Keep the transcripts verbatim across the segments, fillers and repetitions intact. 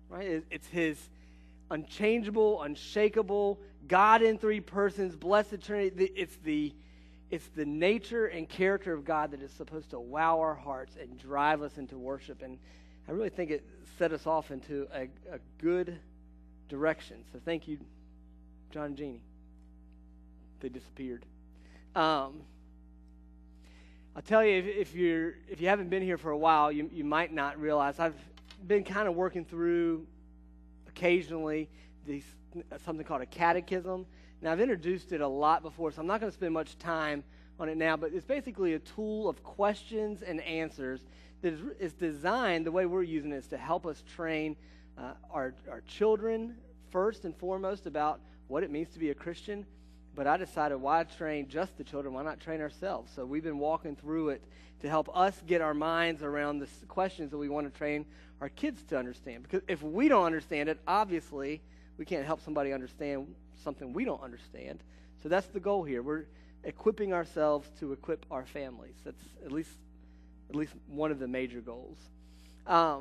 right? It, it's his unchangeable, unshakable, God in three persons, blessed Trinity. It's the, it's the nature and character of God that is supposed to wow our hearts and drive us into worship. And I really think it set us off into a, a good direction. So thank you, John and Jeannie. They disappeared. Um, I'll tell you, if, if you're if you haven't been here for a while, you you might not realize I've been kind of working through occasionally these something called a catechism. Now I've introduced it a lot before, so I'm not going to spend much time on it now. But it's basically a tool of questions and answers that is, is designed. The way we're using it is to help us train uh, our our children first and foremost about what it means to be a Christian. But I decided, why train just the children? Why not train ourselves? So we've been walking through it to help us get our minds around the questions that we want to train our kids to understand. Because if we don't understand it, obviously, we can't help somebody understand something we don't understand. So that's the goal here. We're equipping ourselves to equip our families. That's at least at least one of the major goals. Um,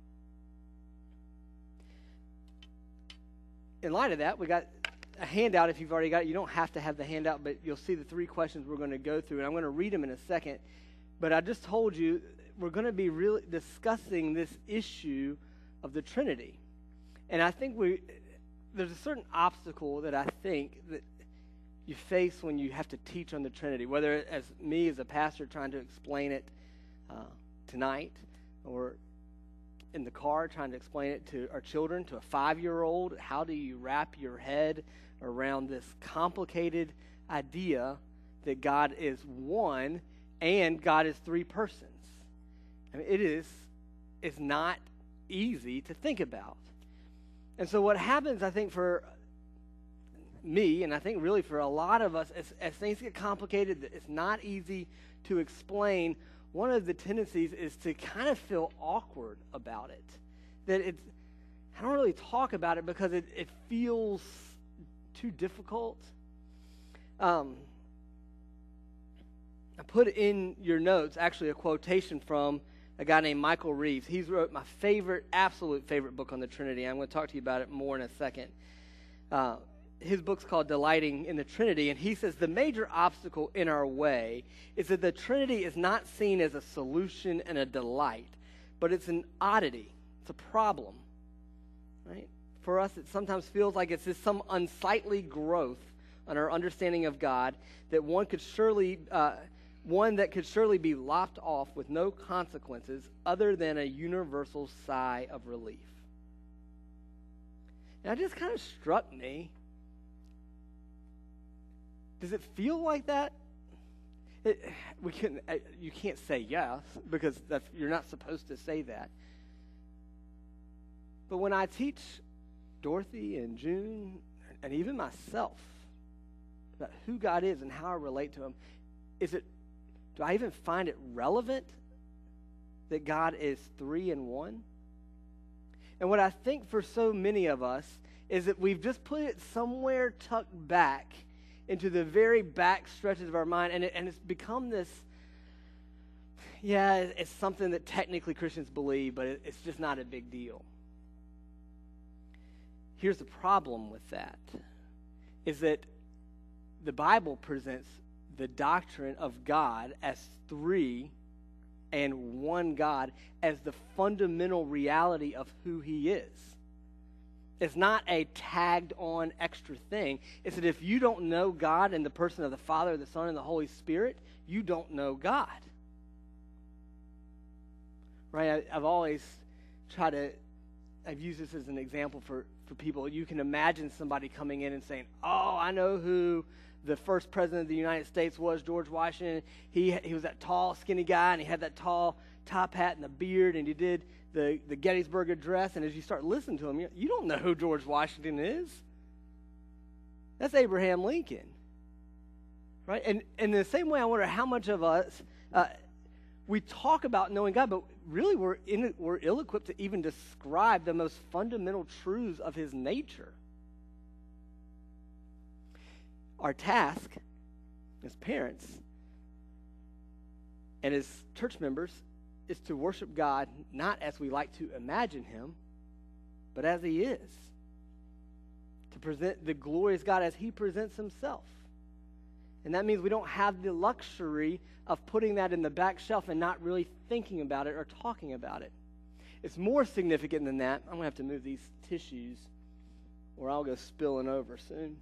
in light of that, we got a handout. If you've already got it, you don't have to have the handout, but you'll see the three questions we're going to go through, and I'm going to read them in a second. But I just told you we're going to be really discussing this issue of the Trinity. And I think we there's a certain obstacle that I think that you face when you have to teach on the Trinity, whether as me as a pastor trying to explain it uh, tonight, or in the car trying to explain it to our children, to a five-year-old. How do you wrap your head around this complicated idea that God is one and God is three persons? I mean, it is it's not easy to think about. And so what happens, I think, for me, and I think really for a lot of us, as, as things get complicated, it's not easy to explain. One of the tendencies is to kind of feel awkward about it. That it's, I don't really talk about it because it, it feels too difficult. Um, I put in your notes actually a quotation from a guy named Michael Reeves. He's wrote my favorite, absolute favorite book on the Trinity. I'm going to talk to you about it more in a second. Uh, his book's called Delighting in the Trinity, and he says the major obstacle in our way is that the Trinity is not seen as a solution and a delight, but it's an oddity. It's a problem, right? For us, it sometimes feels like it's just some unsightly growth on our understanding of God that one could surely, uh, one that could surely be lopped off with no consequences other than a universal sigh of relief. And it just kind of struck me. Does it feel like that? It, we can. Uh, you can't say yes because that's, you're not supposed to say that. But when I teach Dorothy and June and even myself about who God is and how I relate to Him, is it? Do I even find it relevant that God is three in one? And what I think for so many of us is that we've just put it somewhere tucked back into the very back stretches of our mind, and, it, and it's become this, yeah, it's something that technically Christians believe, but it, it's just not a big deal. Here's the problem with that, is that the Bible presents the doctrine of God as three and one God as the fundamental reality of who He is. It's not a tagged-on extra thing. It's that if you don't know God in the person of the Father, the Son, and the Holy Spirit, you don't know God. Right? I, I've always tried to, I've used this as an example for, for people. You can imagine somebody coming in and saying, oh, I know who the first president of the United States was, George Washington. He, he was that tall, skinny guy, and he had that tall top hat and the beard, and he did the, the Gettysburg Address, and as you start listening to him, you, you don't know who George Washington is. That's Abraham Lincoln, right? And, and in the same way, I wonder how much of us, uh, we talk about knowing God, but really we're, in, we're ill-equipped to even describe the most fundamental truths of His nature. Our task as parents and as church members is to worship God not as we like to imagine Him, but as he is, to present the glorious God as he presents himself. And that means we don't have the luxury of putting that in the back shelf and not really thinking about it or talking about it. It's more significant than that. I'm going to have to move these tissues or I'll go spilling over soon.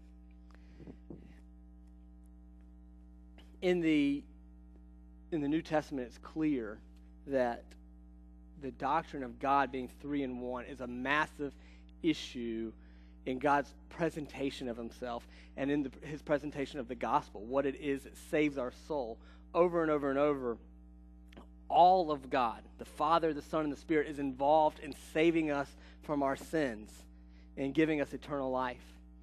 In the, in the New Testament, it's clear that the doctrine of God being three in one is a massive issue in God's presentation of himself and in the, his presentation of the gospel, what it is that saves our soul. Over and over and over, all of God, the Father, the Son, and the Spirit, is involved in saving us from our sins and giving us eternal life.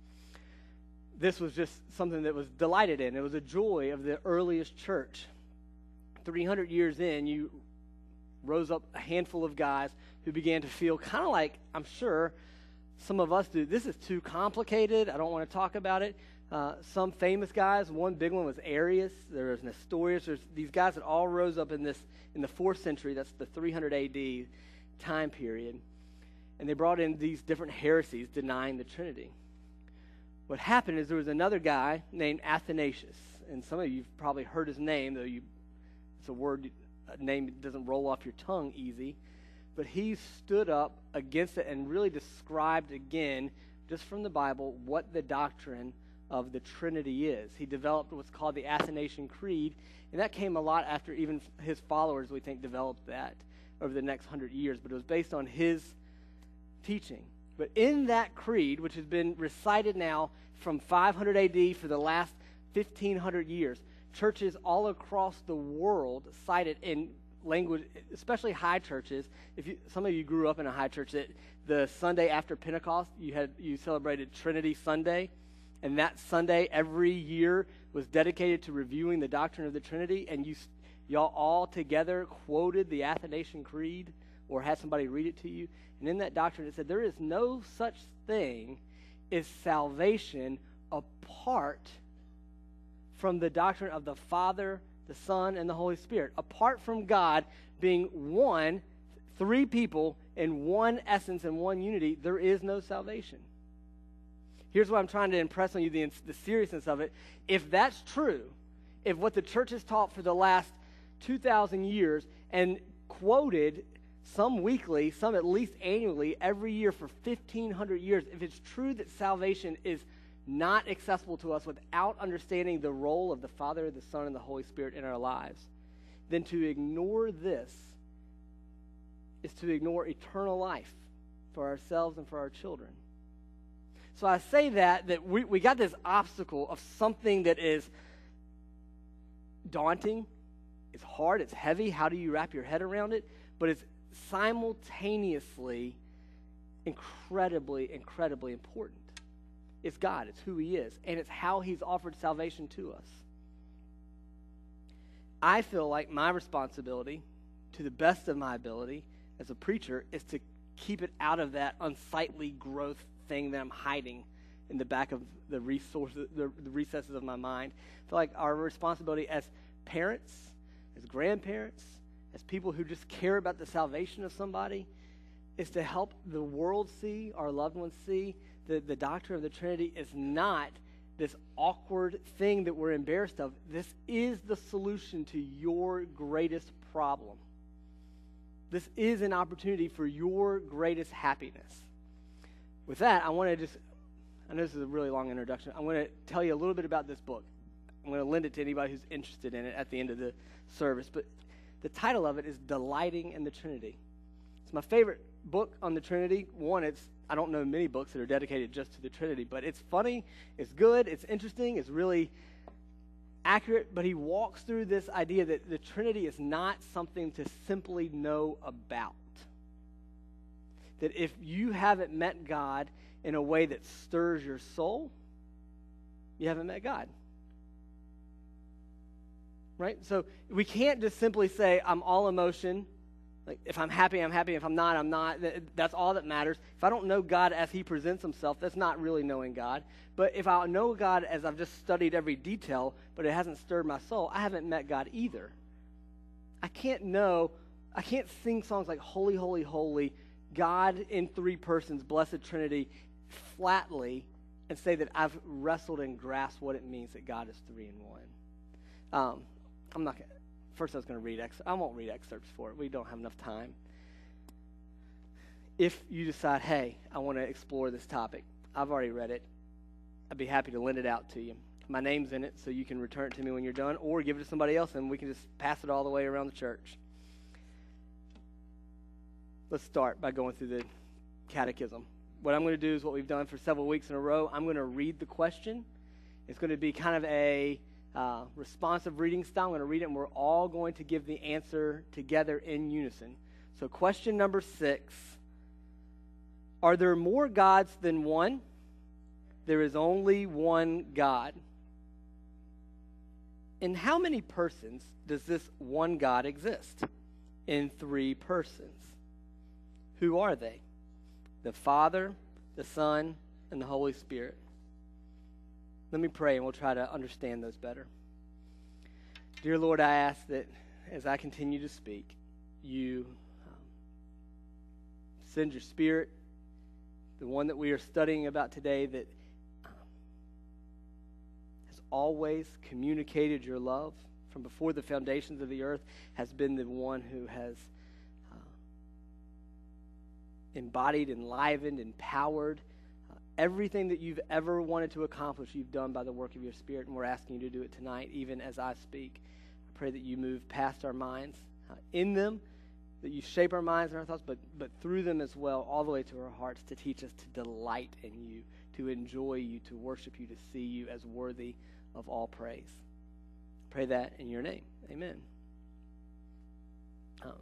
This was just something that was delighted in. It was a joy of the earliest church. three hundred years in, you rose up a handful of guys who began to feel kind of like, I'm sure, some of us do, this is too complicated, I don't want to talk about it. Uh, some famous guys, one big one was Arius, there was Nestorius, there's these guys that all rose up in this in the fourth century, that's the three hundred A D time period, and they brought in these different heresies denying the Trinity. What happened is there was another guy named Athanasius, and some of you have probably heard his name, though you, it's a word, a name that doesn't roll off your tongue easy, but he stood up against it and really described again, just from the Bible, what the doctrine of the Trinity is. He developed what's called the Athanasian Creed, and that came a lot after even his followers, we think, developed that over the next hundred years, but it was based on his teaching. But in that creed, which has been recited now from five hundred A D for the last fifteen hundred years, churches all across the world cite it in language, especially high churches. If you, some of you grew up in a high church, that the Sunday after Pentecost, you had you celebrated Trinity Sunday, and that Sunday every year was dedicated to reviewing the doctrine of the Trinity, and you y'all all together quoted the Athanasian Creed or had somebody read it to you. And in that doctrine it said there is no such thing as salvation apart from the doctrine of the Father, the Son, and the Holy Spirit. Apart from God being one, three people in one essence and one unity, there is no salvation. Here's what I'm trying to impress on you, the, the seriousness of it. If that's true, if what the church has taught for the last two thousand years and quoted some weekly, some at least annually, every year for fifteen hundred years, if it's true that salvation is not accessible to us without understanding the role of the Father, the Son, and the Holy Spirit in our lives, then to ignore this is to ignore eternal life for ourselves and for our children. So I say that, that we, we got this obstacle of something that is daunting, it's hard, it's heavy. How do you wrap your head around it? But it's simultaneously incredibly, incredibly important. It's God, it's who he is, and it's how he's offered salvation to us. I feel like my responsibility, to the best of my ability as a preacher, is to keep it out of that unsightly growth thing that I'm hiding in the back of the resources, the, the recesses of my mind. I feel like our responsibility as parents, as grandparents, as people who just care about the salvation of somebody, is to help the world see, our loved ones see, that the doctrine of the Trinity is not this awkward thing that we're embarrassed of. This is the solution to your greatest problem. This is an opportunity for your greatest happiness. With that, I want to just, I know this is a really long introduction. I'm going to tell you a little bit about this book. I'm going to lend it to anybody who's interested in it at the end of the service. But the title of it is Delighting in the Trinity. It's my favorite book on the Trinity. One, it's, I don't know many books that are dedicated just to the Trinity, but it's funny, it's good, it's interesting, it's really accurate, but he walks through this idea that the Trinity is not something to simply know about. That if you haven't met God in a way that stirs your soul, you haven't met God. Right? So we can't just simply say, I'm all emotion. Like, if I'm happy, I'm happy. If I'm not, I'm not. That's all that matters. If I don't know God as he presents himself, that's not really knowing God. But if I know God as I've just studied every detail, but it hasn't stirred my soul, I haven't met God either. I can't know, I can't sing songs like Holy, Holy, Holy, God in three persons, blessed Trinity, flatly and say that I've wrestled and grasped what it means that God is three in one. Um, I'm not going to, first I was going to read, ex- I won't read excerpts for it. We don't have enough time. If you decide, hey, I want to explore this topic, I've already read it. I'd be happy to lend it out to you. My name's in it, so you can return it to me when you're done, or give it to somebody else, and we can just pass it all the way around the church. Let's start by going through the catechism. What I'm going to do is what we've done for several weeks in a row. I'm going to read the question. It's going to be kind of a uh, responsive reading style. I'm going to read it, and we're all going to give the answer together in unison. So question number six. Are there more gods than one? There is only one God. In how many persons does this one God exist? In three persons. Who are they? The Father, the Son, and the Holy Spirit. Let me pray and we'll try to understand those better. Dear Lord, I ask that as I continue to speak, you um, send your Spirit, the one that we are studying about today that um, has always communicated your love from before the foundations of the earth, has been the one who has uh, embodied, enlivened, empowered uh, everything that you've ever wanted to accomplish, you've done by the work of your Spirit, and we're asking you to do it tonight, even as I speak. I pray that you move past our minds, uh, in them, that you shape our minds and our thoughts, but, but through them as well, all the way to our hearts, to teach us to delight in you, to enjoy you, to worship you, to see you as worthy of all praise. Pray that in your name. Amen. Um,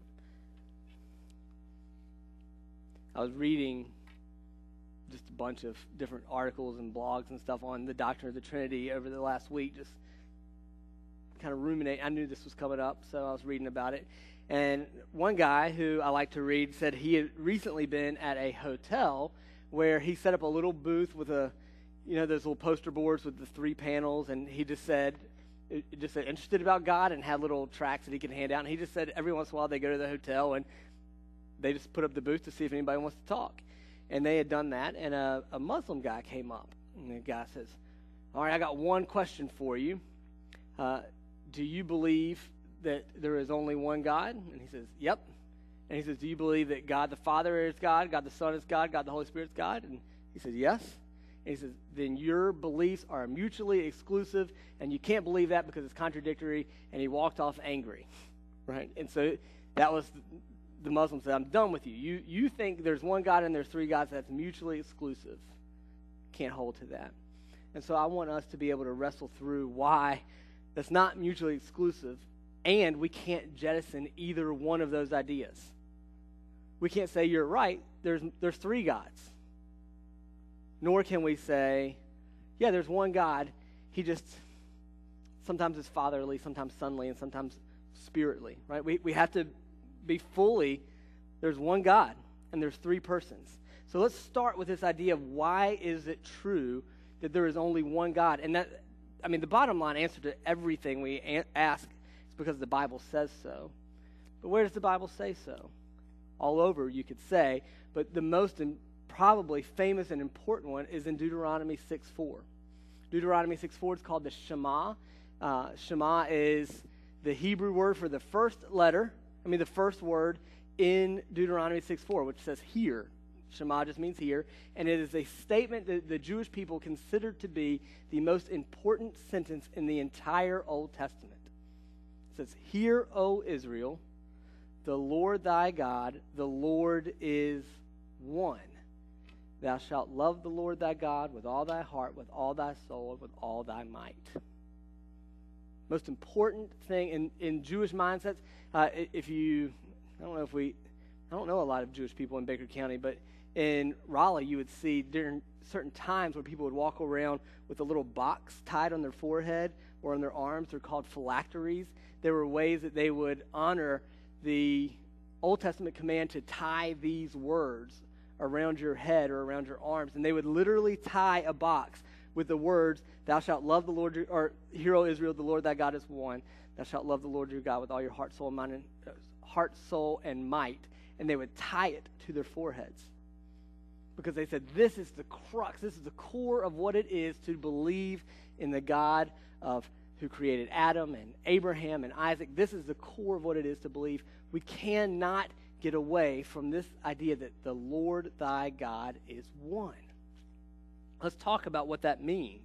I was reading just a bunch of different articles and blogs and stuff on the doctrine of the Trinity over the last week, just kind of ruminate. I knew this was coming up, so I was reading about it. And one guy who I like to read said he had recently been at a hotel where he set up a little booth with a, you know, those little poster boards with the three panels, and he just said, it just said, interested about God, and had little tracts that he could hand out. And he just said every once in a while they go to the hotel and they just put up the booth to see if anybody wants to talk. And they had done that, and a, a Muslim guy came up. And the guy says, all right, I got one question for you. Uh, do you believe that there is only one God? And he says, yep. And he says, do you believe that God the Father is God, God the Son is God, God the Holy Spirit is God? And he says, yes. And he says, then your beliefs are mutually exclusive, and you can't believe that because it's contradictory. And he walked off angry, right? And so that was the Muslim said, I'm done with you. You you think there's one God and there's three gods. That's mutually exclusive. Can't hold to that. And so I want us to be able to wrestle through why that's not mutually exclusive, and we can't jettison either one of those ideas. We can't say, you're right, there's there's three gods. Nor can we say, yeah, there's one God. He just, sometimes is fatherly, sometimes sonly, and sometimes spiritly, right? We we have to be fully, there's one God, and there's three persons. So let's start with this idea of why is it true that there is only one God? And that, I mean, the bottom line answer to everything we a- ask is because the Bible says so. But where does the Bible say so? All over, you could say, but the most in, probably famous and important one is in Deuteronomy six four. Deuteronomy six four is called the Shema. Uh, Shema is the Hebrew word for the first letter, I mean the first word in Deuteronomy six four, which says hear. Shema just means hear, and it is a statement that the Jewish people considered to be the most important sentence in the entire Old Testament. It says, hear, O Israel, the Lord thy God, the Lord is one. Thou shalt love the Lord thy God with all thy heart, with all thy soul, and with all thy might. Most important thing in, in Jewish mindsets, uh, if you, I don't know if we, I don't know a lot of Jewish people in Baker County, but in Raleigh you would see during certain times where people would walk around with a little box tied on their forehead or on their arms. They're called phylacteries. There were ways that they would honor the Old Testament command to tie these words around your head or around your arms, and they would literally tie a box with the words, thou shalt love the Lord, your, or hear, O Israel, the Lord thy God is one. Thou shalt love the Lord your God with all your heart, soul, mind, and, uh, heart, soul, and might. and they would tie it to their foreheads. Because they said, this is the crux, this is the core of what it is to believe in the God of who created Adam and Abraham and Isaac. This is the core of what it is to believe. We cannot get away from this idea that the Lord thy God is one. Let's talk about what that means.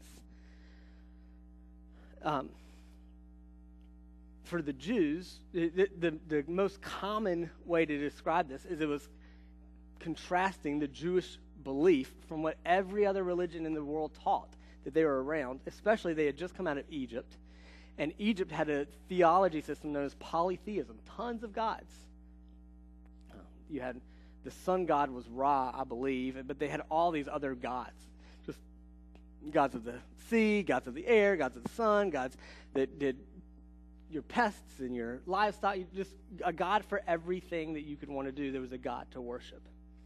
Um, for the Jews, the, the, the most common way to describe this is it was contrasting the Jewish belief from what every other religion in the world taught that they were around, especially they had just come out of Egypt. And Egypt had a theology system known as polytheism, tons of gods. You had the sun god was Ra, I believe, but they had all these other gods. Just gods of the sea, gods of the air, gods of the sun, gods that did your pests and your livestock. Just a god for everything that you could want to do. There was a god to worship.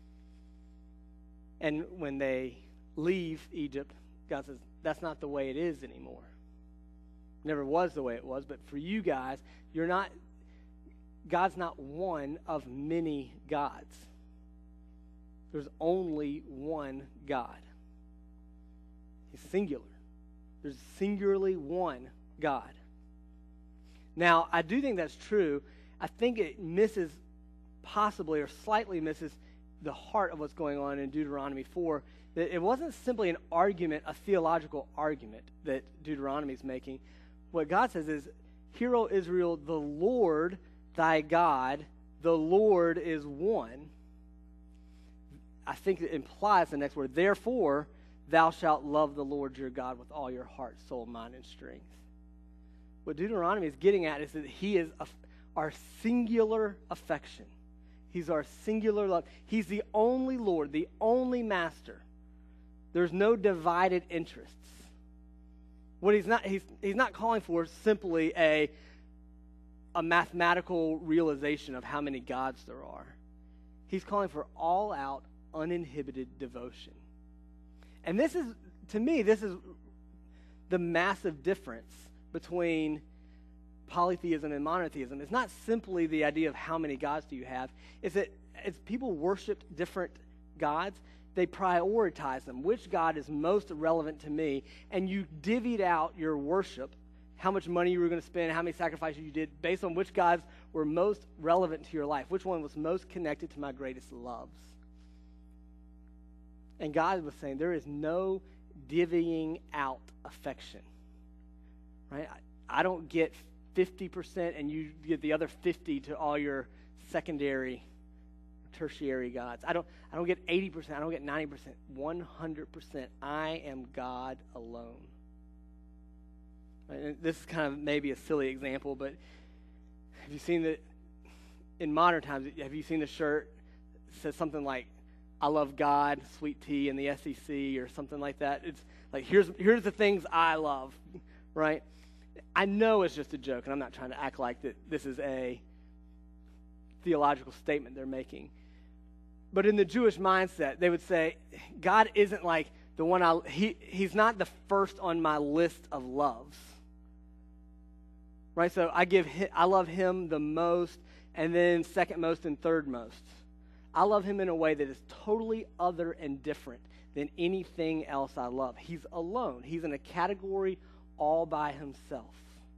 And when they leave Egypt, God says, that's not the way it is anymore. Never was the way it was, but for you guys, you're not, God's not one of many gods. There's only one God. He's singular. There's singularly one God. Now, I do think that's true. I think it misses, possibly or slightly misses, the heart of what's going on in Deuteronomy four. That it wasn't simply an argument, a theological argument that Deuteronomy is making. What God says is, hear, O Israel, the Lord thy God, the Lord is one. I think it implies the next word, therefore thou shalt love the Lord your God with all your heart, soul, mind, and strength. What Deuteronomy is getting at is that he is a, our singular affection. He's our singular love. He's the only Lord, the only master. There's no divided interests. What he's not, he's, he's not calling for is simply a, a mathematical realization of how many gods there are. He's calling for all-out, uninhibited devotion. And this is, to me, this is the massive difference between polytheism and monotheism. It's not simply the idea of how many gods do you have. It's that as people worshiped different gods, they prioritized them. Which God is most relevant to me? And you divvied out your worship, how much money you were going to spend, how many sacrifices you did, based on which gods were most relevant to your life, which one was most connected to my greatest loves. And God was saying there is no divvying out affection. Right? I, I don't get fifty percent and you give the other fifty to all your secondary, tertiary gods. I don't I don't get eighty percent. I don't get ninety percent. one hundred percent. I am God alone. Right? And this is kind of maybe a silly example, but have you seen the, in modern times, have you seen the shirt that says something like, I love God, sweet tea, and the S E C, or something like that? It's like, here's here's the things I love, right? I know it's just a joke, and I'm not trying to act like that this is a theological statement they're making. But in the Jewish mindset, they would say, God isn't like the one I, he, he's not the first on my list of loves. Right? So I give him, I love him the most, and then second most and third most. I love him in a way that is totally other and different than anything else I love. He's alone. He's in a category all by himself.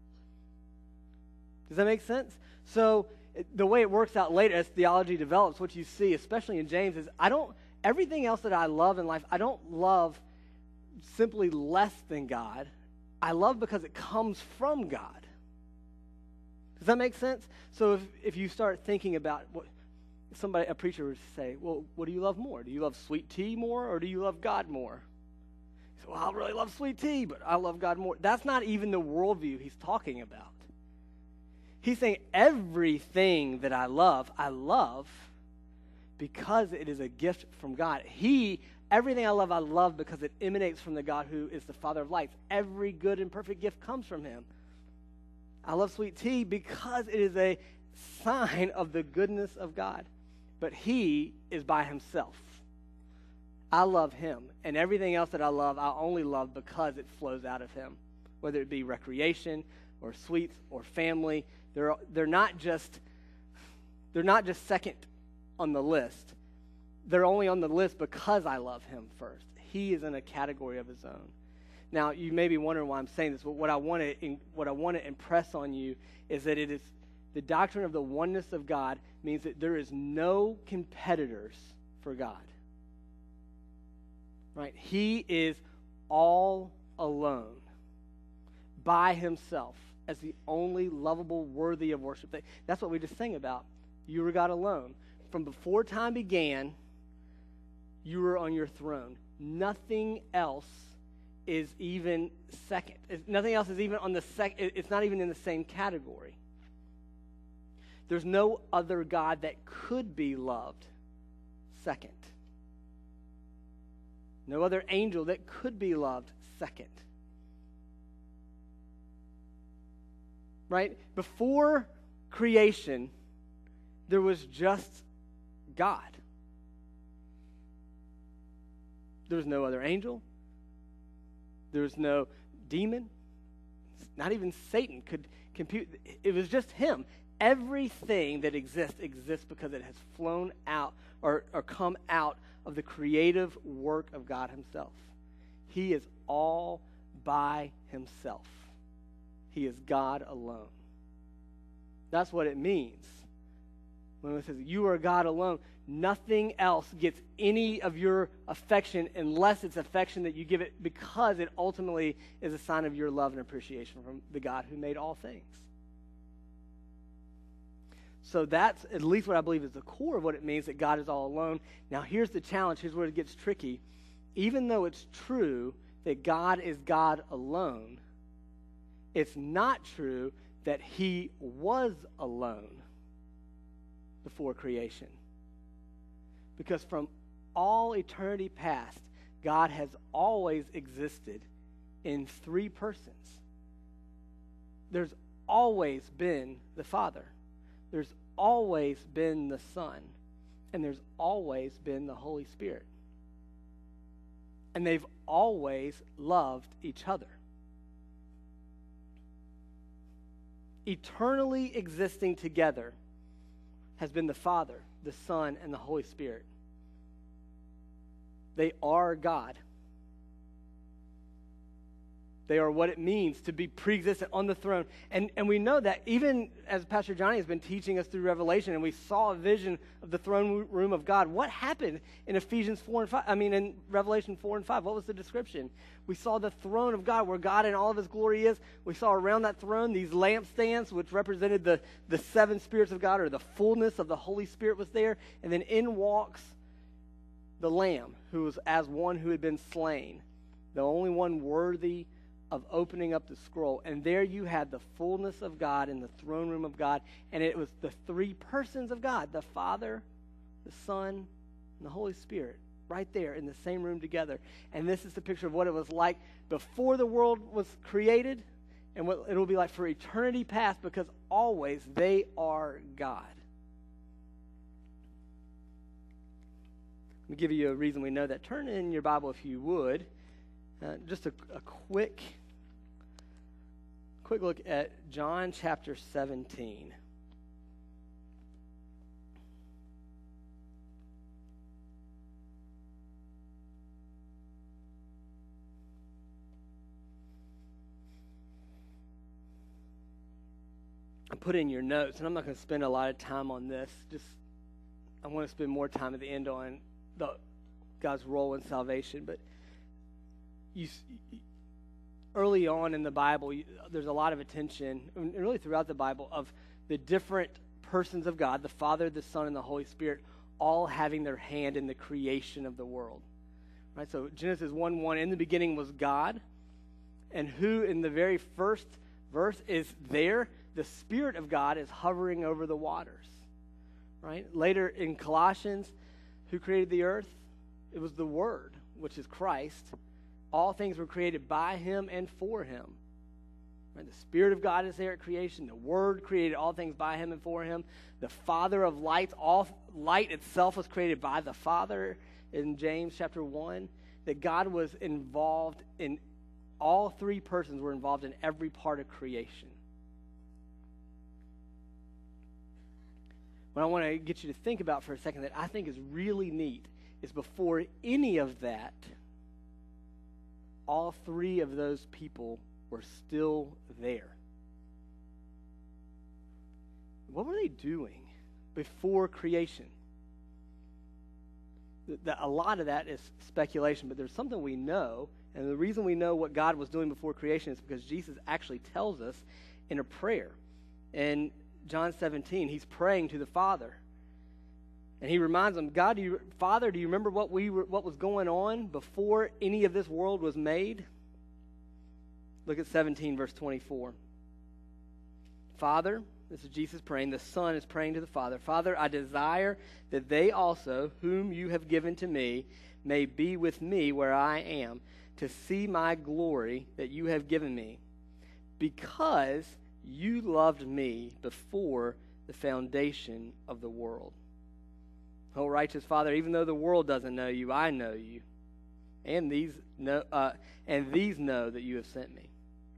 Does that make sense? So the way it works out later as theology develops, what you see, especially in James, is I don't, everything else that I love in life, I don't love simply less than God. I love because it comes from God. Does that make sense? So if, if you start thinking about what somebody, a preacher would say, well, what do you love more? Do you love sweet tea more, or do you love God more? He said, well, I really love sweet tea, but I love God more. That's not even the worldview he's talking about. He's saying everything that I love, I love because it is a gift from God. He, everything I love, I love because it emanates from the God who is the Father of lights. Every good and perfect gift comes from him. I love sweet tea because it is a sign of the goodness of God. But he is by himself. I love him. And everything else that I love, I only love because it flows out of him. Whether it be recreation or sweets or family. They're, they're not just they're not just second on the list. They're only on the list because I love him first. He is in a category of his own. Now, you may be wondering why I'm saying this, but what I want to what I want to impress on you is that it is the doctrine of the oneness of God means that there is no competitors for God. Right? He is all alone by himself as the only lovable, worthy of worship. That's what we just sang about. You were God alone. From before time began, you were on your throne. Nothing else is even second. It's, nothing else is even on the sec. It's not even in the same category. There's no other God that could be loved second. No other angel that could be loved second. Right? Before creation, there was just God. There was no other angel. There was no demon. Not even Satan could compute. It was just him. Everything that exists exists because it has flown out or, or come out of the creative work of God himself. He is all by himself. He is God alone. That's what it means. When it says, you are God alone, nothing else gets any of your affection unless it's affection that you give it because it ultimately is a sign of your love and appreciation from the God who made all things. So that's at least what I believe is the core of what it means that God is all alone. Now here's the challenge. Here's where it gets tricky. Even though it's true that God is God alone, it's not true that he was alone before creation. Because from all eternity past, God has always existed in three persons. There's always been the Father. There's always been the Son. And there's always been the Holy Spirit. And they've always loved each other. Eternally existing together has been the Father, the Son, and the Holy Spirit. They are God. They are what it means to be pre-existent on the throne. And, and we know that even as Pastor Johnny has been teaching us through Revelation, and we saw a vision of the throne room of God. What happened in Ephesians four and five? I mean, in Revelation four and five, what was the description? We saw the throne of God, where God in all of his glory is. We saw around that throne these lampstands, which represented the, the seven spirits of God, or the fullness of the Holy Spirit was there. And then in walks the Lamb, who was as one who had been slain, the only one worthy of opening up the scroll. And there you had the fullness of God in the throne room of God. And it was the three persons of God, the Father, the Son, and the Holy Spirit, right there in the same room together. And this is the picture of what it was like before the world was created and what it will be like for eternity past, because always they are God. Let me give you a reason we know that. Turn in your Bible, if you would. Uh, just a, a quick, quick look at John chapter seventeen. I put in your notes, and I'm not going to spend a lot of time on this. Just I want to spend more time at the end on the God's role in salvation, but You, early on in the Bible, you, there's a lot of attention, and really throughout the Bible, of the different persons of God, the Father, the Son, and the Holy Spirit, all having their hand in the creation of the world. Right? So Genesis one one, in the beginning was God, and who in the very first verse is there? The Spirit of God is hovering over the waters. Right? Later in Colossians, who created the earth? It was the Word, which is Christ. All things were created by him and for him. Right? The Spirit of God is there at creation. The Word created all things by him and for him. The Father of lights, all light itself was created by the Father in James chapter one. That God was involved in, all three persons were involved in every part of creation. what I want to get you to think about for a second that I think is really neat is before any of that, all three of those people were still there. What were they doing before creation? The, the, a lot of that is speculation, but there's something we know, and the reason we know what God was doing before creation is because Jesus actually tells us in a prayer. In John seventeen, he's praying to the Father. And he reminds them, God, do you, Father, do you remember what we were, what was going on before any of this world was made? Look at seventeen, verse twenty-four. Father, this is Jesus praying. The Son is praying to the Father. Father, I desire that they also, whom you have given to me, may be with me where I am, to see my glory that you have given me, because you loved me before the foundation of the world. Oh, righteous Father, even though the world doesn't know you, I know you. And these know, uh, and these know that you have sent me.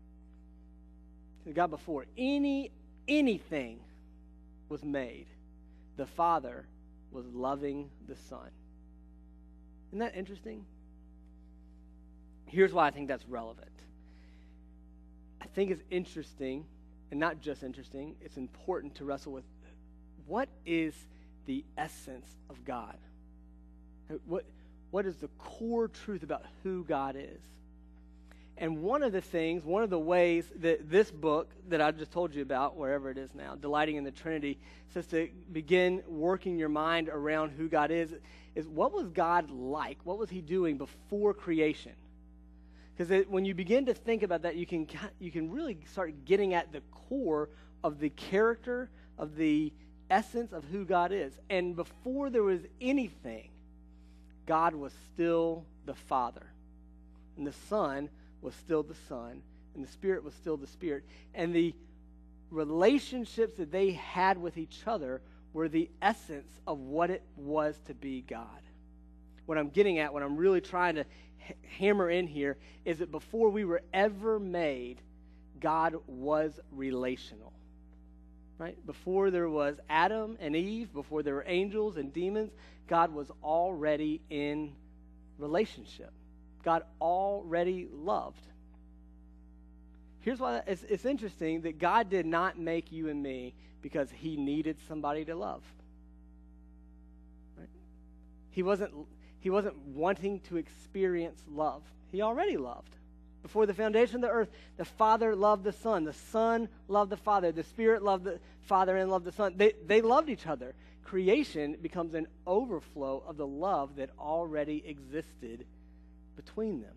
God, before any anything was made, the Father was loving the Son. Isn't that interesting? Here's why I think that's relevant. I think it's interesting, and not just interesting, it's important to wrestle with what is the essence of God. What, what is the core truth about who God is? And one of the things, one of the ways that this book that I just told you about, wherever it is now, Delighting in the Trinity, says to begin working your mind around who God is, is what was God like? What was he doing before creation? Because when you begin to think about that, you can you can really start getting at the core of the character, of the essence of who God is. And before there was anything, God was still the Father. And the Son was still the Son. And the Spirit was still the Spirit. And the relationships that they had with each other were the essence of what it was to be God. What I'm getting at, what I'm really trying to h- hammer in here, is that before we were ever made, God was relational. Right? Before there was Adam and Eve, before there were angels and demons, God was already in relationship. God already loved. Here's why it's, it's interesting that God did not make you and me because he needed somebody to love. Right? He wasn't, he wasn't wanting to experience love. He already loved. Before the foundation of the earth, the Father loved the Son. The Son loved the Father. The Spirit loved the Father and loved the Son. They, they loved each other. Creation becomes an overflow of the love that already existed between them.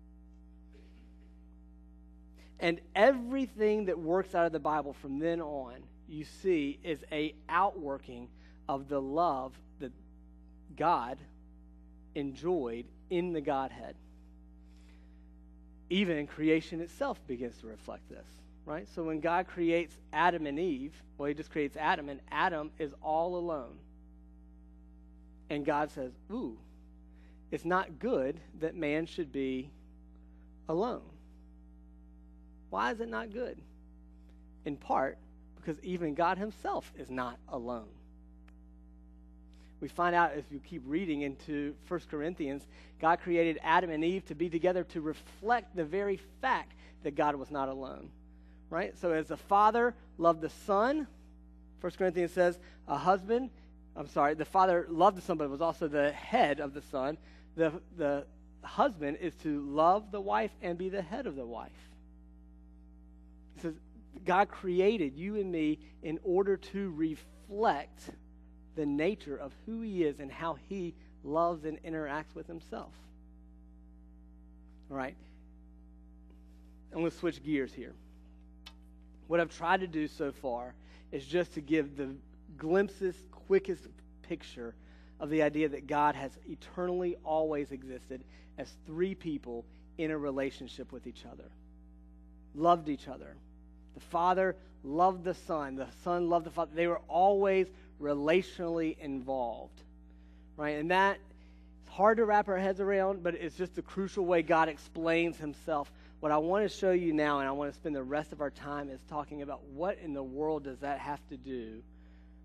And everything that works out of the Bible from then on, you see, is a outworking of the love that God enjoyed in the Godhead. Even creation itself begins to reflect this, right? So when God creates Adam and Eve, well, he just creates Adam, and Adam is all alone. And God says, ooh, it's not good that man should be alone. Why is it not good? In part, because even God himself is not alone. We find out as you keep reading into First Corinthians, God created Adam and Eve to be together to reflect the very fact that God was not alone. Right? So as the Father loved the Son, First Corinthians says, a husband, I'm sorry, the Father loved the Son, but was also the head of the Son. The, the husband is to love the wife and be the head of the wife. He says, God created you and me in order to reflect the nature of who he is and how he loves and interacts with himself. All right. I'm going to switch gears here. What I've tried to do so far is just to give the glimpses, quickest picture of the idea that God has eternally always existed as three people in a relationship with each other. Loved each other. The Father loved the Son. The Son loved the Father. They were always relationally involved, right? And that is hard to wrap our heads around, but it's just the crucial way God explains himself. What I want to show you now, and I want to spend the rest of our time, is talking about what in the world does that have to do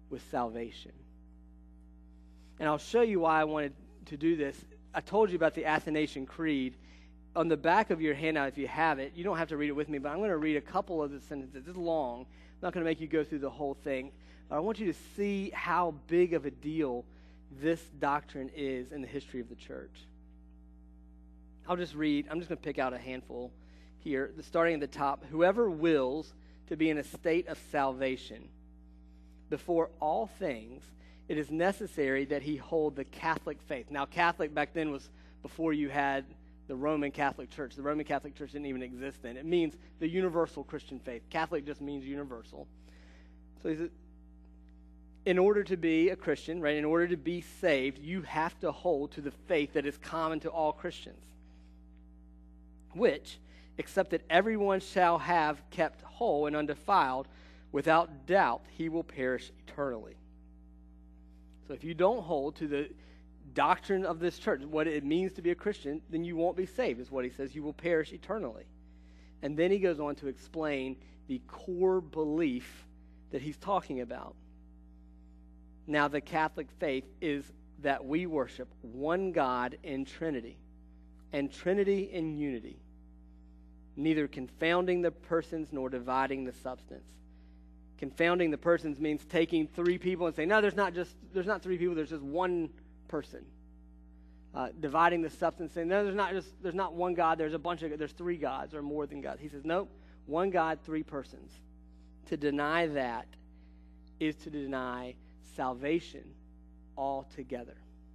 with salvation. And I'll show you why I wanted to do this. I told you about the Athanasian Creed. On the back of your handout, if you have it, you don't have to read it with me, but I'm going to read a couple of the sentences. It's long. I'm not going to make you go through the whole thing. But I want you to see how big of a deal this doctrine is in the history of the church. I'll just read. I'm just going to pick out a handful here. Starting at the top, whoever wills to be in a state of salvation, before all things, it is necessary that he hold the Catholic faith. Now, Catholic back then was before you had the Roman Catholic Church. The Roman Catholic Church didn't even exist then. It means the universal Christian faith. Catholic just means universal. So he says, in order to be a Christian, right, in order to be saved, you have to hold to the faith that is common to all Christians, which, except that everyone shall have kept whole and undefiled, without doubt he will perish eternally. So if you don't hold to the doctrine of this church, what it means to be a Christian, then you won't be saved, is what he says. You will perish eternally. And then he goes on to explain the core belief that he's talking about. Now, the Catholic faith is that we worship one God in Trinity, and Trinity in unity, neither confounding the persons nor dividing the substance. Confounding the persons means taking three people and saying, no, there's not just there's not three people, there's just one person. Uh, dividing the substance, saying, no, there's not just there's not one God, there's a bunch of there's three gods or more than God. He says, nope, one God, three persons. To deny that is to deny salvation altogether.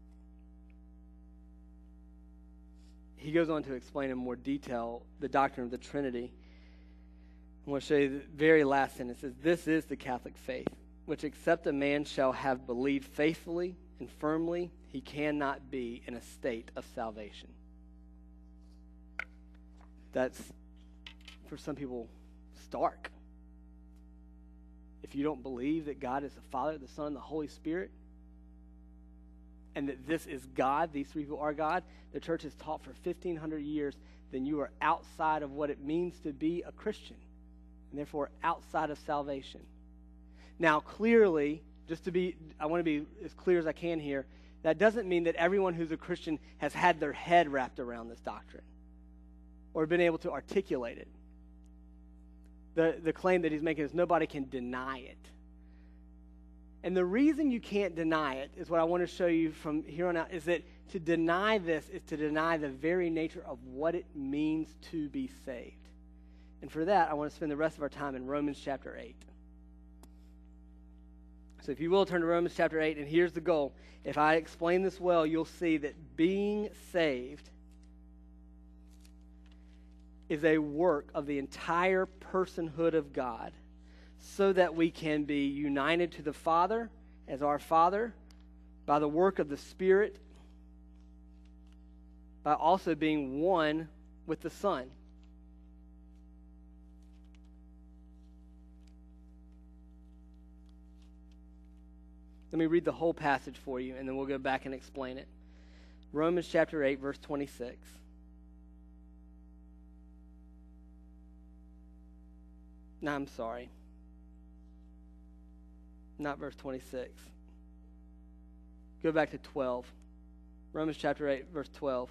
He goes on to explain in more detail the doctrine of the Trinity. I want to show you the very last sentence. It says, this is the Catholic faith, which except a man shall have believed faithfully and firmly, he cannot be in a state of salvation. That's, for some people, stark. If you don't believe that God is the Father, the Son, and the Holy Spirit, and that this is God, these three people are God, the church has taught for fifteen hundred years, then you are outside of what it means to be a Christian, and therefore outside of salvation. Now, clearly, just to be, I want to be as clear as I can here, that doesn't mean that everyone who's a Christian has had their head wrapped around this doctrine or been able to articulate it. The, the claim that he's making is nobody can deny it. And the reason you can't deny it is what I want to show you from here on out, is that to deny this is to deny the very nature of what it means to be saved. And for that, I want to spend the rest of our time in Romans chapter eight. So if you will, turn to Romans chapter eight, and here's the goal. If I explain this well, you'll see that being saved is a work of the entire personhood of God, so that we can be united to the Father as our Father by the work of the Spirit, by also being one with the Son. Let me read the whole passage for you, and then we'll go back and explain it. Romans chapter eight, verse twenty-six. No, I'm sorry. Not verse twenty-six. Go back to twelve. Romans chapter eight, verse twelve.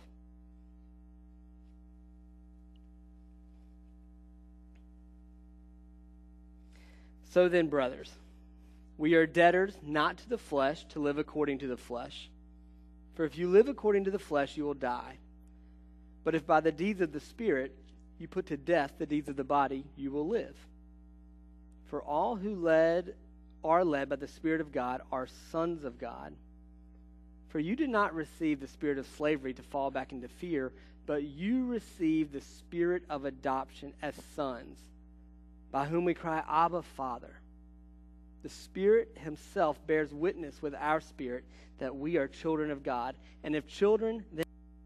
So then, brothers, we are debtors not to the flesh to live according to the flesh. For if you live according to the flesh, you will die. But if by the deeds of the Spirit you put to death the deeds of the body, you will live. For all who led are led by the Spirit of God are sons of God. For you did not receive the spirit of slavery to fall back into fear, but you received the spirit of adoption as sons, by whom we cry, Abba, Father. The Spirit himself bears witness with our spirit that we are children of God. And if children, then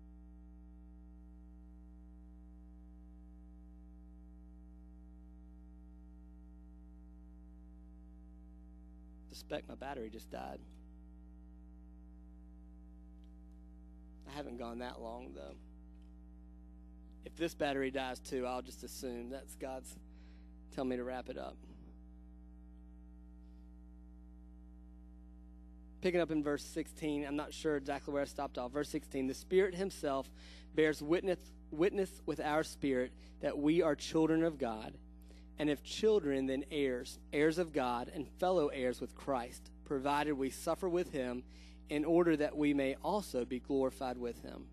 I suspect my battery just died. I haven't gone that long, though. If this battery dies too, I'll just assume that's God's telling me to wrap it up. picking up in verse sixteen. I'm not sure exactly where I stopped off. Verse sixteen, the Spirit himself bears witness, witness with our spirit that we are children of God. And if children, then heirs, heirs of God, and fellow heirs with Christ, provided we suffer with him, in order that we may also be glorified with him.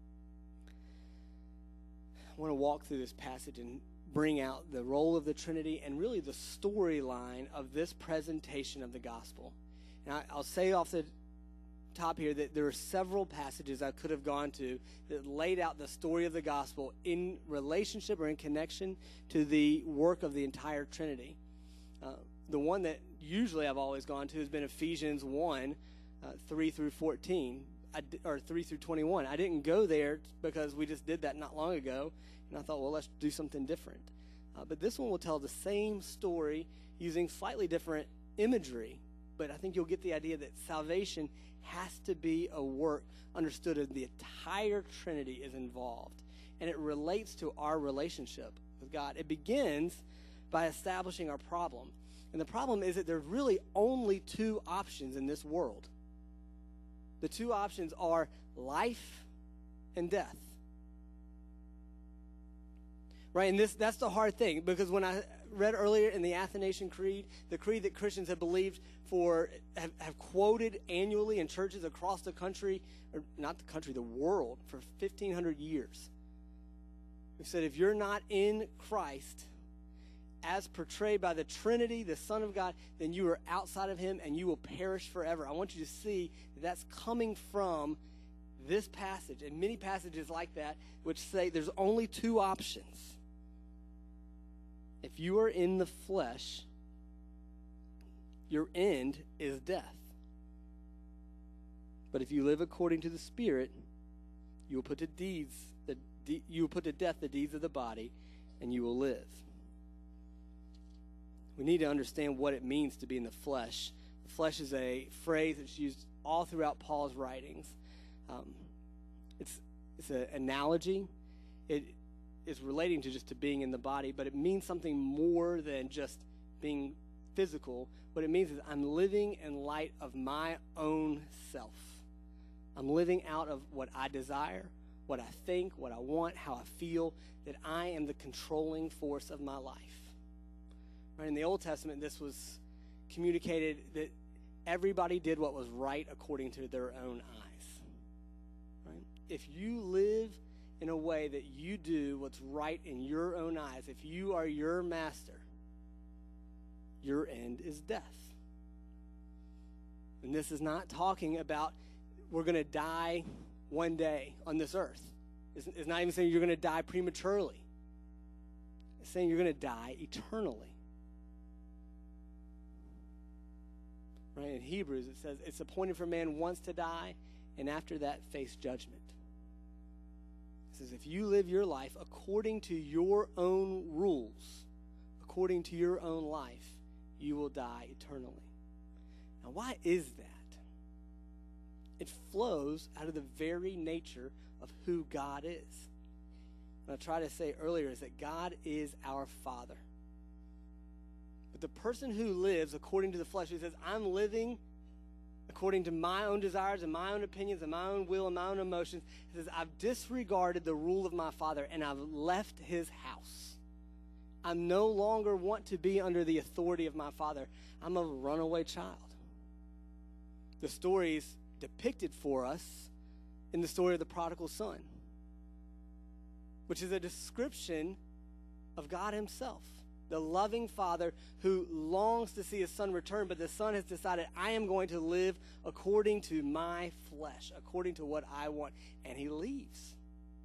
I want to walk through this passage and bring out the role of the Trinity and really the storyline of this presentation of the gospel. And I, I'll say off the top here that there are several passages I could have gone to that laid out the story of the gospel in relationship or in connection to the work of the entire Trinity. Uh, the one that usually I've always gone to has been Ephesians one, uh, three through fourteen, I, or three through twenty-one. I didn't go there because we just did that not long ago, and I thought, well, let's do something different. Uh, but this one will tell the same story using slightly different imagery, but I think you'll get the idea that salvation has to be a work understood as the entire Trinity is involved, and it relates to our relationship with God. It begins by establishing our problem, and the problem is that there's really only two options in this world. The two options are life and death. Right, and this that's the hard thing, because when I read earlier in the Athanasian Creed, the creed that Christians have believed for, have, have quoted annually in churches across the country, or not the country, the world, for fifteen hundred years. We've said if you're not in Christ, as portrayed by the Trinity, the Son of God, then you are outside of him and you will perish forever. I want you to see that that's coming from this passage and many passages like that, which say there's only two options. If you are in the flesh, your end is death. But if you live according to the Spirit, you will put to deeds the de- you will put to death the deeds of the body, and you will live. We need to understand what it means to be in the flesh. The flesh is a phrase that's used all throughout Paul's writings. Um, it's it's an analogy. It is relating to just to being in the body, but it means something more than just being physical. What it means is I'm living in light of my own self. I'm living out of what I desire, what I think, what I want, how I feel, that I am the controlling force of my life. Right? In the Old Testament, this was communicated that everybody did what was right according to their own eyes. Right? If you live in a way that you do what's right in your own eyes, if you are your master, your end is death. And this is not talking about we're going to die one day on this earth. It's, it's not even saying you're going to die prematurely. It's saying you're going to die eternally. Right? In Hebrews, it says it's appointed for man once to die, and after that, face judgment. It says if you live your life according to your own rules, according to your own life, you will die eternally. Now, why is that? It flows out of the very nature of who God is. What I tried to say earlier is that God is our Father. But the person who lives according to the flesh, who says, I'm living according to my own desires and my own opinions and my own will and my own emotions, says, I've disregarded the rule of my Father and I've left his house. I no longer want to be under the authority of my Father. I'm a runaway child. The story is depicted for us in the story of the prodigal son, which is a description of God himself. The loving father who longs to see his son return, but the son has decided, I am going to live according to my flesh, according to what I want, and he leaves.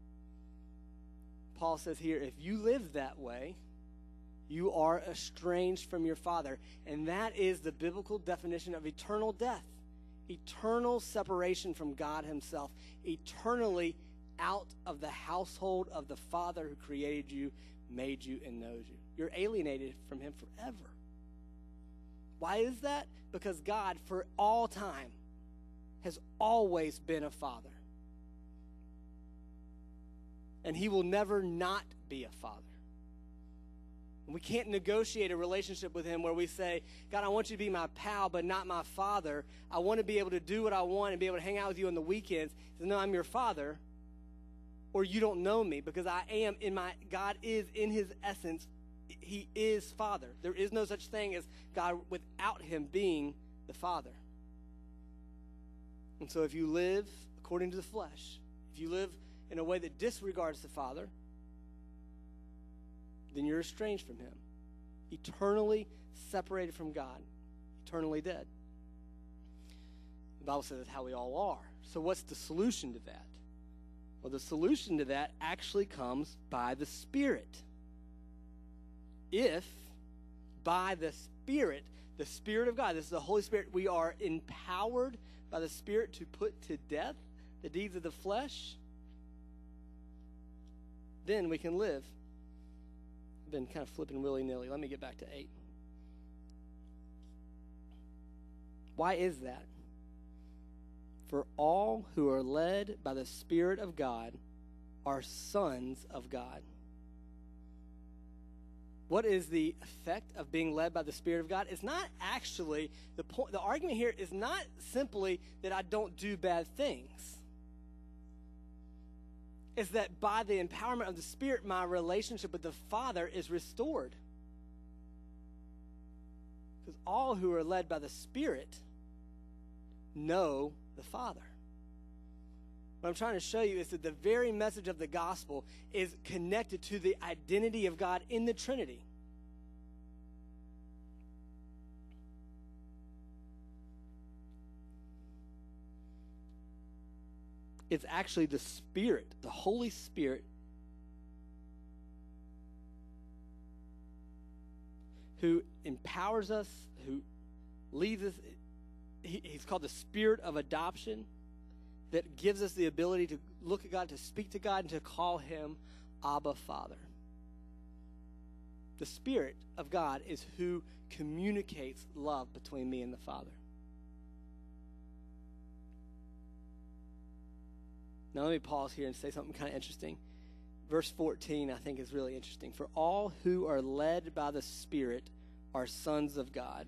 Paul says here, if you live that way, you are estranged from your Father, and that is the biblical definition of eternal death, eternal separation from God himself, eternally out of the household of the Father who created you, made you, and knows you. You're alienated from him forever. Why is that? Because God, for all time, has always been a father. And he will never not be a father. We can't negotiate a relationship with him where we say, God, I want you to be my pal, but not my father. I want to be able to do what I want and be able to hang out with you on the weekends. He says, no, I'm your father, or you don't know me, because I am in my, God is in his essence, he is Father. There is no such thing as God without him being the Father. And so if you live according to the flesh, if you live in a way that disregards the Father, then you're estranged from him, eternally separated from God, eternally dead. The Bible says that's how we all are. So what's the solution to that? Well, the solution to that actually comes by the Spirit. If by the Spirit, the Spirit of God, this is the Holy Spirit, we are empowered by the Spirit to put to death the deeds of the flesh, then we can live. I've been kind of flipping willy-nilly. Let me get back to eight. Why is that? For all who are led by the Spirit of God are sons of God. What is the effect of being led by the Spirit of God? It's not actually, the point, the argument here is not simply that I don't do bad things. It's that by the empowerment of the Spirit, my relationship with the Father is restored. Because all who are led by the Spirit know the Father. What I'm trying to show you is that the very message of the gospel is connected to the identity of God in the Trinity. It's actually the Spirit, the Holy Spirit, who empowers us, who leads us. He, he's called the Spirit of adoption, that gives us the ability to look at God, to speak to God, and to call him Abba, Father. The Spirit of God is who communicates love between me and the Father. Now let me pause here and say something kind of interesting. Verse fourteen, I think, is really interesting. For all who are led by the Spirit are sons of God.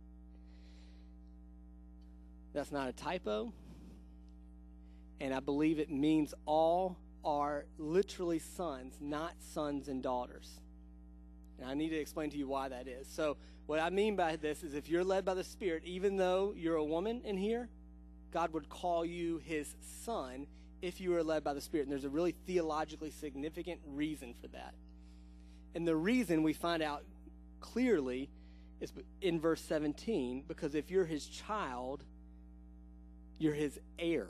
That's not a typo. And I believe it means all are literally sons, not sons and daughters. And I need to explain to you why that is. So what I mean by this is if you're led by the Spirit, even though you're a woman in here, God would call you his son if you are led by the Spirit. And there's a really theologically significant reason for that. And the reason we find out clearly is in verse seventeen, because if you're his child, you're his heir.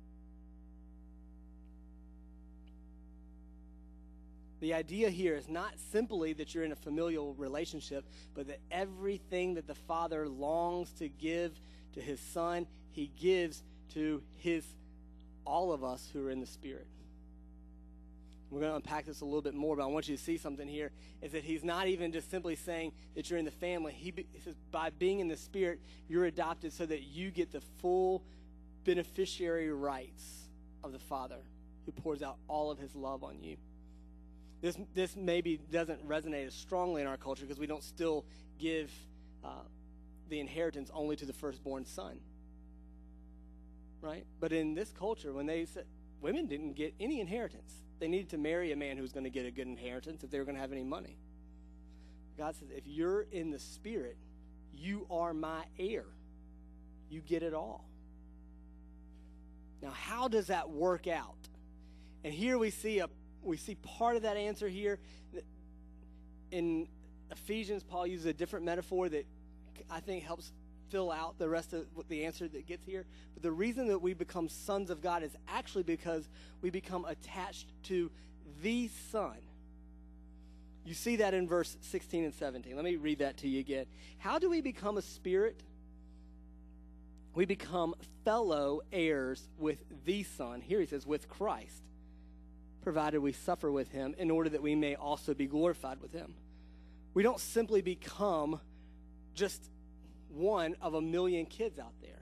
The idea here is not simply that you're in a familial relationship, but that everything that the Father longs to give to his Son, he gives to his all of us who are in the Spirit. We're going to unpack this a little bit more, but I want you to see something here, is that he's not even just simply saying that you're in the family. He, be, he says by being in the Spirit, you're adopted so that you get the full beneficiary rights of the Father who pours out all of his love on you. This this maybe doesn't resonate as strongly in our culture because we don't still give uh, the inheritance only to the firstborn son, right? But in this culture, when they said women didn't get any inheritance, they needed to marry a man who was going to get a good inheritance if they were going to have any money. God says, if you're in the Spirit, you are my heir. You get it all. Now, how does that work out? And here we see a We see part of that answer here. In Ephesians, Paul uses a different metaphor that I think helps fill out the rest of the answer that gets here. But the reason that we become sons of God is actually because we become attached to the Son. You see that in verse sixteen and seventeen. Let me read that to you again. How do we become a spirit? We become fellow heirs with the Son. Here he says, with Christ, provided we suffer with him in order that we may also be glorified with him. We don't simply become just one of a million kids out there.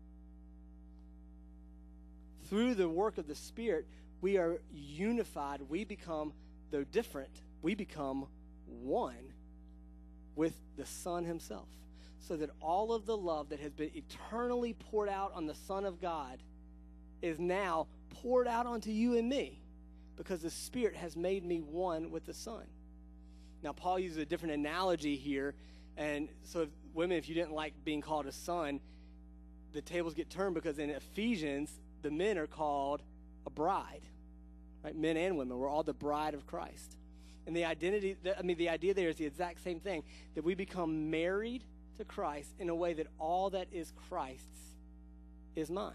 Through the work of the Spirit, we are unified. We become, though different, we become one with the Son himself, so that all of the love that has been eternally poured out on the Son of God is now poured out onto you and me, because the Spirit has made me one with the Son. Now, Paul uses a different analogy here, and so if, women, if you didn't like being called a son, the tables get turned, because in Ephesians, the men are called a bride, right? Men and women, we're all the bride of Christ. And the identity, I mean, the idea there is the exact same thing, that we become married to Christ in a way that all that is Christ's is mine.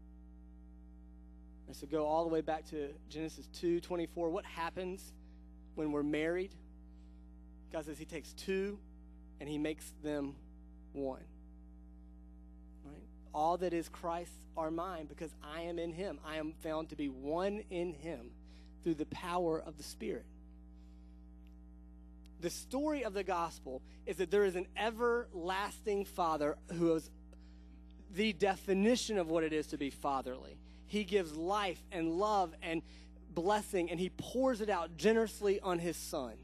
And so go all the way back to Genesis two twenty-four. What happens when we're married? God says he takes two and he makes them one. Right? All that is Christ's are mine, because I am in him. I am found to be one in him through the power of the Spirit. The story of the gospel is that there is an everlasting Father who is the definition of what it is to be fatherly. He gives life and love and blessing, and he pours it out generously on his Son.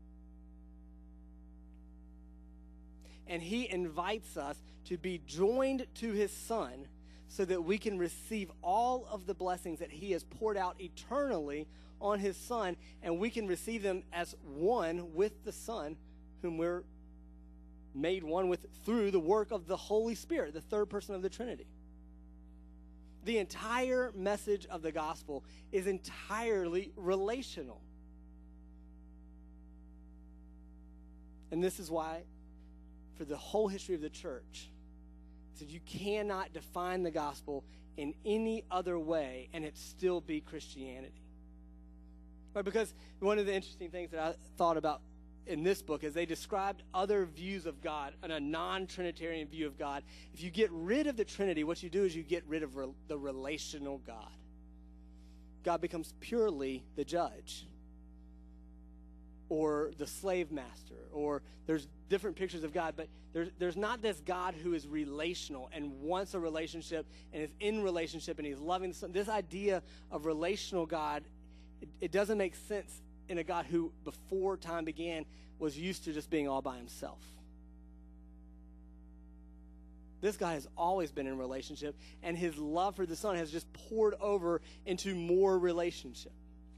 And he invites us to be joined to his Son so that we can receive all of the blessings that he has poured out eternally on his Son, and we can receive them as one with the Son, whom we're made one with through the work of the Holy Spirit, the third person of the Trinity. The entire message of the gospel is entirely relational. And this is why, for the whole history of the church, that you cannot define the gospel in any other way and it still be Christianity. Right? Because one of the interesting things that I thought about in this book is they described other views of God, and a non-Trinitarian view of God. If you get rid of the Trinity, what you do is you get rid of re- the relational God. God becomes purely the judge, or the slave master, or there's different pictures of God, but there's, there's not this God who is relational and wants a relationship and is in relationship and he's loving. This idea of relational God, it, it doesn't make sense in a God who, before time began, was used to just being all by himself. This God has always been in relationship, and his love for the Son has just poured over into more relationship.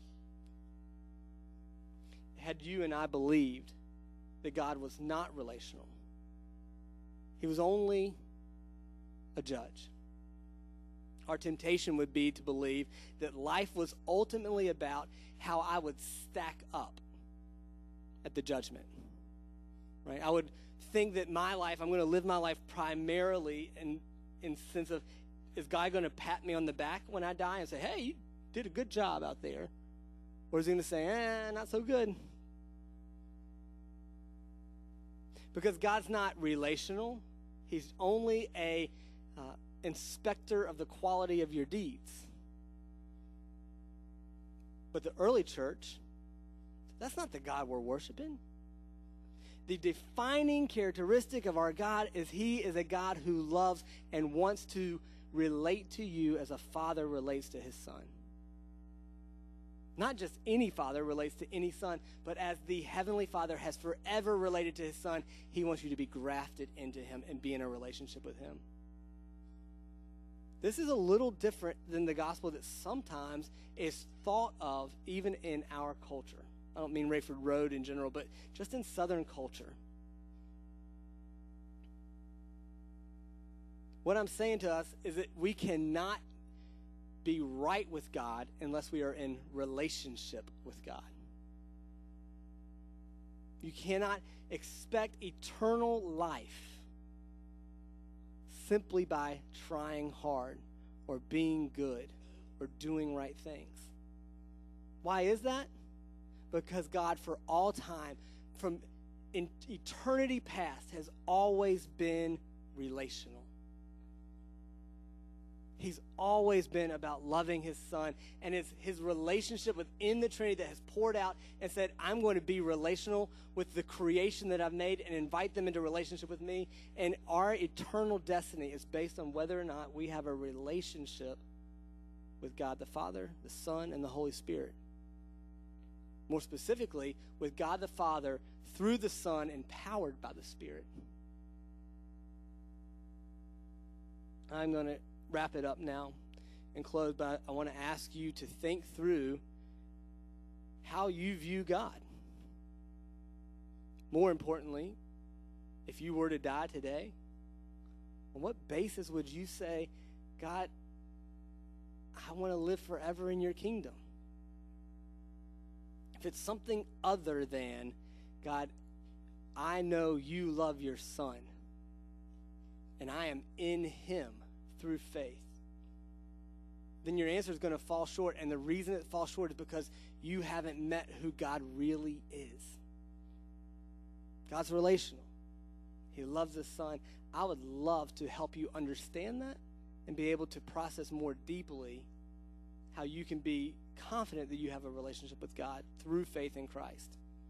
Had you and I believed that God was not relational, he was only a judge, our temptation would be to believe that life was ultimately about how I would stack up at the judgment, right? I would think that my life, I'm going to live my life primarily in in sense of, is God going to pat me on the back when I die and say, hey, you did a good job out there? Or is he going to say, eh, not so good? Because God's not relational. He's only a uh, inspector of the quality of your deeds. But the early church, that's not the God we're worshiping. The defining characteristic of our God is he is a God who loves and wants to relate to you as a father relates to his son. Not just any father relates to any son, but as the heavenly Father has forever related to his son, he wants you to be grafted into him and be in a relationship with him. This is a little different than the gospel that sometimes is thought of even in our culture. I don't mean Rayford Road in general, but just in Southern culture. What I'm saying to us is that we cannot be right with God unless we are in relationship with God. You cannot expect eternal life simply by trying hard or being good or doing right things. Why is that? Because God, for all time, from in eternity past, has always been relational. He's always been about loving his son, and it's his relationship within the Trinity that has poured out and said, I'm going to be relational with the creation that I've made and invite them into relationship with me. And our eternal destiny is based on whether or not we have a relationship with God the Father, the Son, and the Holy Spirit. More specifically, with God the Father through the Son, empowered by the Spirit. I'm going to wrap it up now and close, but I want to ask you to think through how you view God. More importantly, if you were to die today, on what basis would you say, God, I want to live forever in your kingdom? If it's something other than, God, I know you love your Son, and I am in him through faith, then your answer is going to fall short. And the reason it falls short is because you haven't met who God really is. God's relational. He loves his Son. I would love to help you understand that and be able to process more deeply how you can be confident that you have a relationship with God through faith in Christ.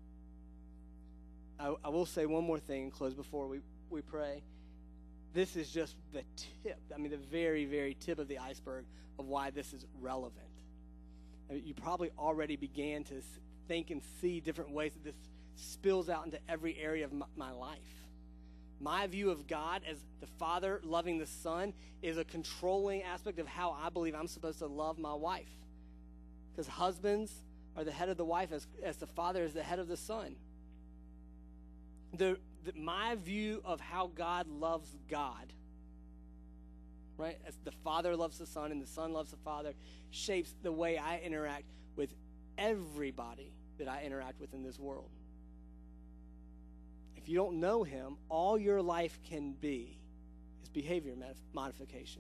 I, I will say one more thing and close before we, we pray. This is just the tip, I mean the very, very tip of the iceberg of why this is relevant. I mean, you probably already began to think and see different ways that this spills out into every area of my, my life. My view of God as the Father loving the Son is a controlling aspect of how I believe I'm supposed to love my wife. Because husbands are the head of the wife as, as the Father is the head of the Son. The, the, my view of how God loves God, right, as the Father loves the Son and the Son loves the Father, shapes the way I interact with everybody that I interact with in this world. If you don't know him, all your life can be is behavior modification.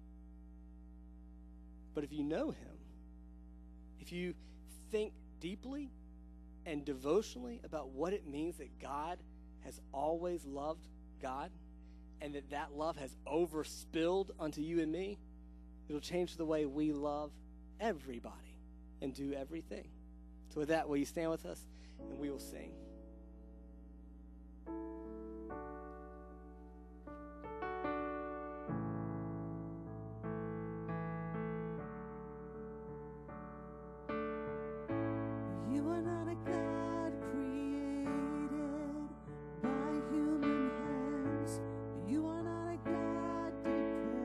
But if you know him, if you think deeply and devotionally about what it means that God has always loved God and that that love has overspilled unto you and me, it'll change the way we love everybody and do everything. So with that, will you stand with us and we will sing.